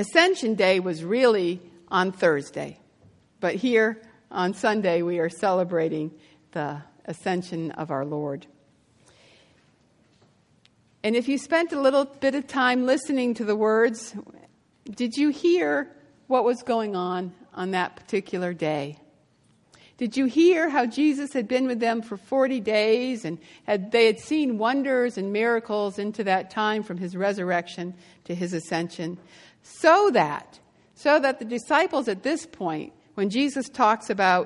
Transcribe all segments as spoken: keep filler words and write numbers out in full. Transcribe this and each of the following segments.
Ascension Day was really on Thursday, but here on Sunday we are celebrating the ascension of our Lord. And if you spent a little bit of time listening to the words, did you hear what was going on on that particular day? Did you hear how Jesus had been with them for forty days and had, they had seen wonders and miracles into that time from his resurrection to his ascension? So that, so that the disciples at this point, when Jesus talks about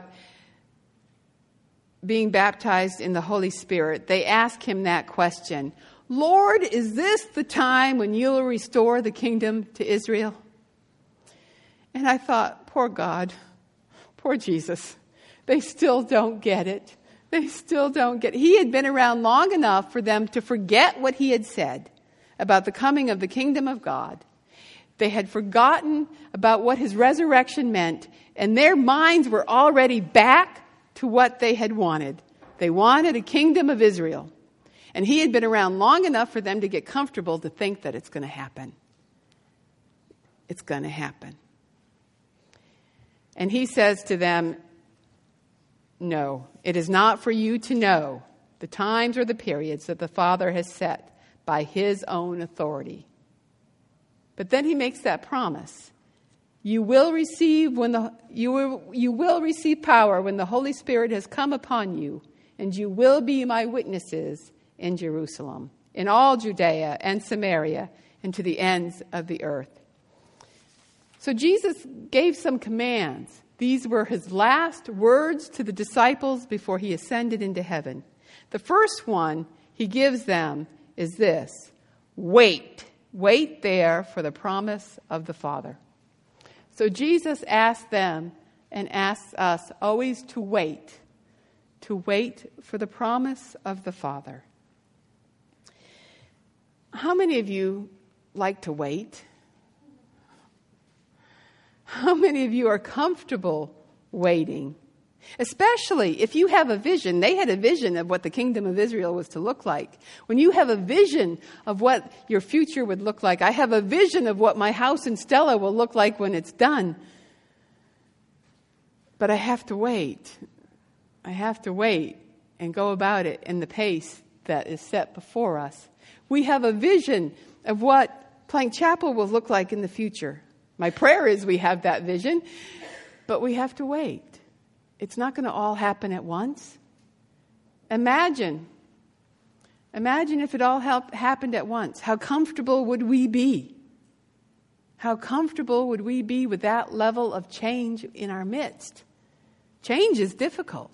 being baptized in the Holy Spirit, they ask him that question, Lord, is this the time when you'll restore the kingdom to Israel? And I thought, poor God, poor Jesus. They still don't get it. They still don't get it. He had been around long enough for them to forget what he had said about the coming of the kingdom of God. They had forgotten about what his resurrection meant, and their minds were already back to what they had wanted. They wanted a kingdom of Israel. And he had been around long enough for them to get comfortable to think that it's going to happen. It's going to happen. And he says to them, no, it is not for you to know the times or the periods that the Father has set by his own authority. But then he makes that promise. You will receive when the you will, you will receive power when the Holy Spirit has come upon you, and you will be my witnesses in Jerusalem, in all Judea and Samaria, and to the ends of the earth. So Jesus gave some commands. These were his last words to the disciples before he ascended into heaven. The first one he gives them is this: wait. Wait there for the promise of the Father. So Jesus asked them and asks us always to wait, to wait for the promise of the Father. How many of you like to wait? How many of you are comfortable waiting? Especially if you have a vision. They had a vision of what the kingdom of Israel was to look like. When you have a vision of what your future would look like, I have a vision of what my house in Stella will look like when it's done. But I have to wait. I have to wait and go about it in the pace that is set before us. We have a vision of what Plank Chapel will look like in the future. My prayer is we have that vision, but we have to wait. It's not going to all happen at once. Imagine, imagine if it all help, happened at once. How comfortable would we be? How comfortable would we be with that level of change in our midst? Change is difficult.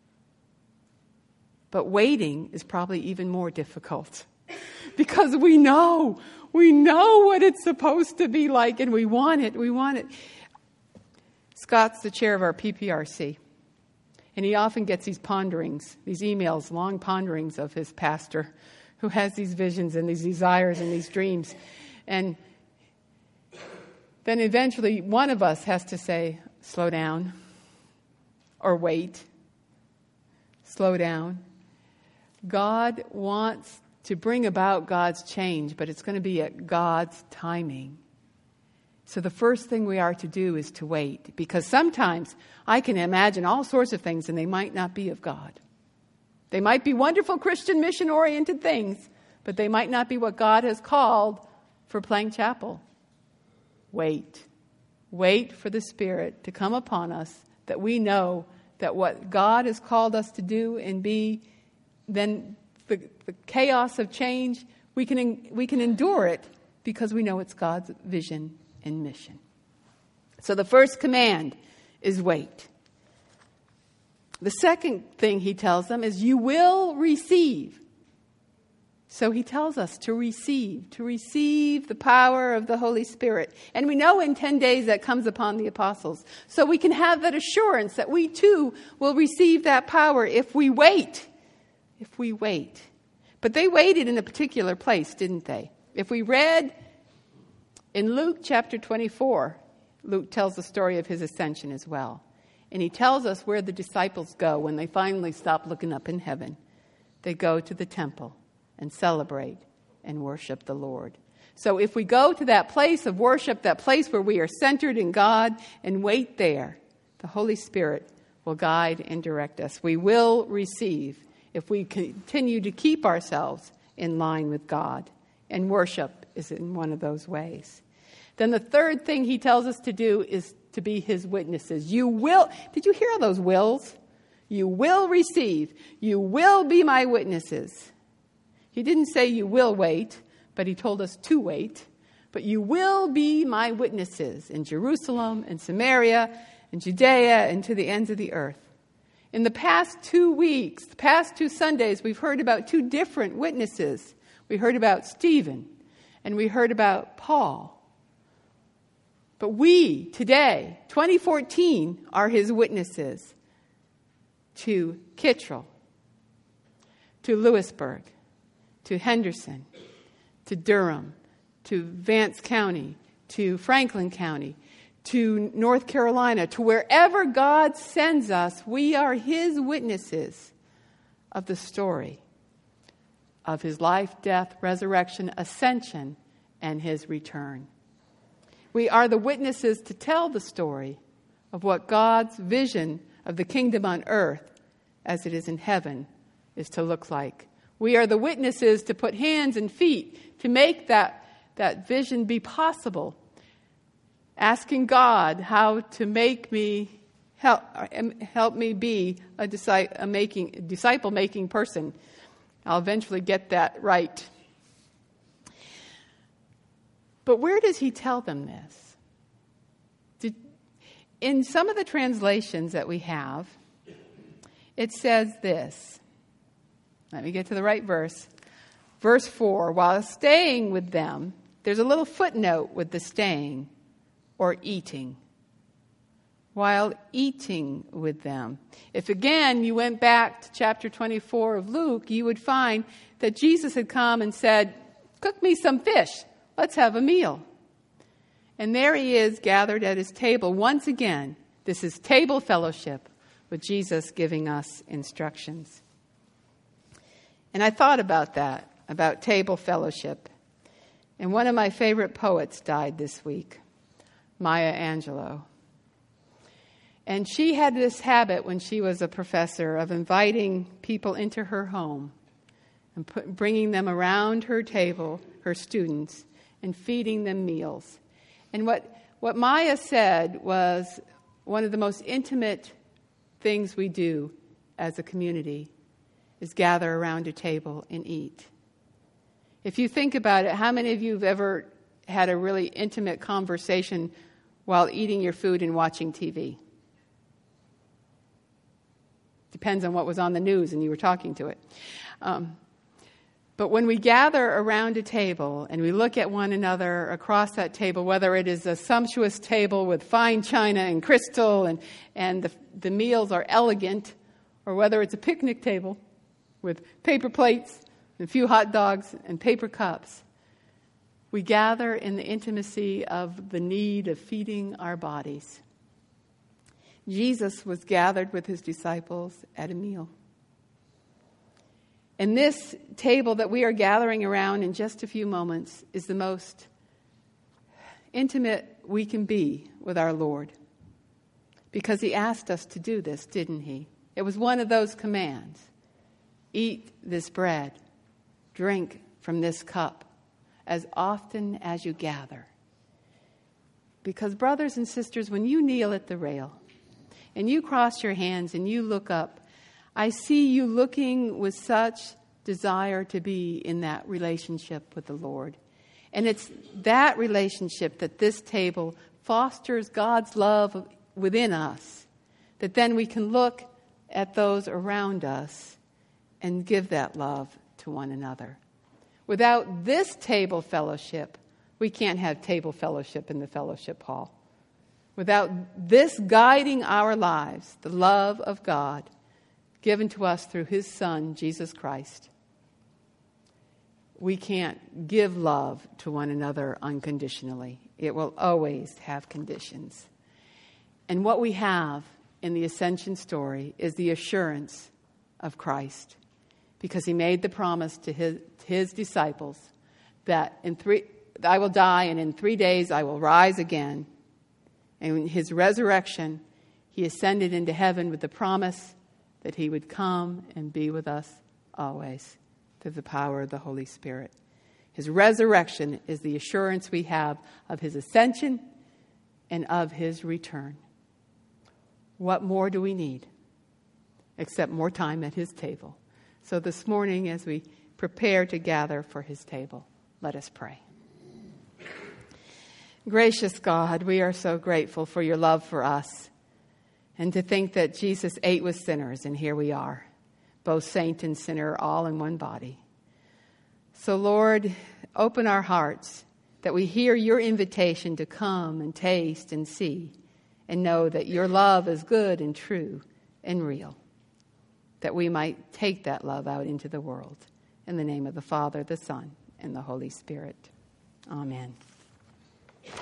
But waiting is probably even more difficult. Because we know, we know what it's supposed to be like, and we want it, we want it. Scott's the chair of our P P R C. And he often gets these ponderings, these emails, long ponderings of his pastor who has these visions and these desires and these dreams. And then eventually one of us has to say, slow down, or wait, slow down. God wants to bring about God's change, but it's going to be at God's timing. So the first thing we are to do is to wait, because sometimes I can imagine all sorts of things and they might not be of God. They might be wonderful Christian mission-oriented things, but they might not be what God has called for Plank Chapel. Wait. Wait for the Spirit to come upon us, that we know that what God has called us to do and be, then the, the chaos of change, we can we can endure it because we know it's God's vision and mission. So the first command is wait. The second thing he tells them is you will receive. So he tells us to receive, to receive the power of the Holy Spirit. And we know in ten days that comes upon the apostles. So we can have that assurance that we too will receive that power if we wait. If we wait. But they waited in a particular place, didn't they? If we read in Luke chapter twenty-four, Luke tells the story of his ascension as well. And he tells us where the disciples go when they finally stop looking up in heaven. They go to the temple and celebrate and worship the Lord. So if we go to that place of worship, that place where we are centered in God, and wait there, the Holy Spirit will guide and direct us. We will receive if we continue to keep ourselves in line with God. And worship is in one of those ways. Then the third thing he tells us to do is to be his witnesses. You will, did you hear all those wills? You will receive. You will be my witnesses. He didn't say you will wait, but he told us to wait. But you will be my witnesses in Jerusalem and Samaria and Judea and to the ends of the earth. In the past two weeks, the past two Sundays, we've heard about two different witnesses. We heard about Stephen and we heard about Paul. But we, today, twenty fourteen, are his witnesses to Kittrell, to Lewisburg, to Henderson, to Durham, to Vance County, to Franklin County, to North Carolina, to wherever God sends us. We are his witnesses of the story of his life, death, resurrection, ascension, and his return. We are the witnesses to tell the story of what God's vision of the kingdom on earth, as it is in heaven, is to look like. We are the witnesses to put hands and feet to make that, that vision be possible. Asking God how to make me help, help me be a disciple, a making, disciple-making person. I'll eventually get that right. But where does he tell them this? Did, in some of the translations that we have, it says this. Let me get to the right verse. Verse four, while staying with them, there's a little footnote with the staying or eating. While eating with them. If again you went back to chapter twenty-four of Luke, you would find that Jesus had come and said, cook me some fish. Let's have a meal. And there he is gathered at his table once again. This is table fellowship with Jesus giving us instructions. And I thought about that, about table fellowship. And one of my favorite poets died this week, Maya Angelou. And she had this habit when she was a professor of inviting people into her home and put, bringing them around her table, her students, and feeding them meals. And what, what Maya said was one of the most intimate things we do as a community is gather around a table and eat. If you think about it, how many of you have ever had a really intimate conversation while eating your food and watching T V? Depends on what was on the news and you were talking to it. Um, but when we gather around a table and we look at one another across that table, whether it is a sumptuous table with fine china and crystal and, and the, the meals are elegant, or whether it's a picnic table with paper plates and a few hot dogs and paper cups, we gather in the intimacy of the need of feeding our bodies. Jesus was gathered with his disciples at a meal. And this table that we are gathering around in just a few moments is the most intimate we can be with our Lord. Because he asked us to do this, didn't he? It was one of those commands. Eat this bread, drink from this cup, as often as you gather. Because brothers and sisters, when you kneel at the rail, and you cross your hands and you look up, I see you looking with such desire to be in that relationship with the Lord. And it's that relationship that this table fosters God's love within us, that then we can look at those around us and give that love to one another. Without this table fellowship, we can't have table fellowship in the fellowship hall. Without this guiding our lives, the love of God given to us through his Son, Jesus Christ, we can't give love to one another unconditionally. It will always have conditions. And what we have in the ascension story is the assurance of Christ, because he made the promise to his, his disciples that in three, I will die, and in three days I will rise again. And in his resurrection, he ascended into heaven with the promise that he would come and be with us always through the power of the Holy Spirit. His resurrection is the assurance we have of his ascension and of his return. What more do we need except more time at his table? So this morning, as we prepare to gather for his table, let us pray. Gracious God, we are so grateful for your love for us, and to think that Jesus ate with sinners, and here we are, both saint and sinner, all in one body. So Lord, open our hearts that we hear your invitation to come and taste and see and know that your love is good and true and real, that we might take that love out into the world. In the name of the Father, the Son, and the Holy Spirit. Amen.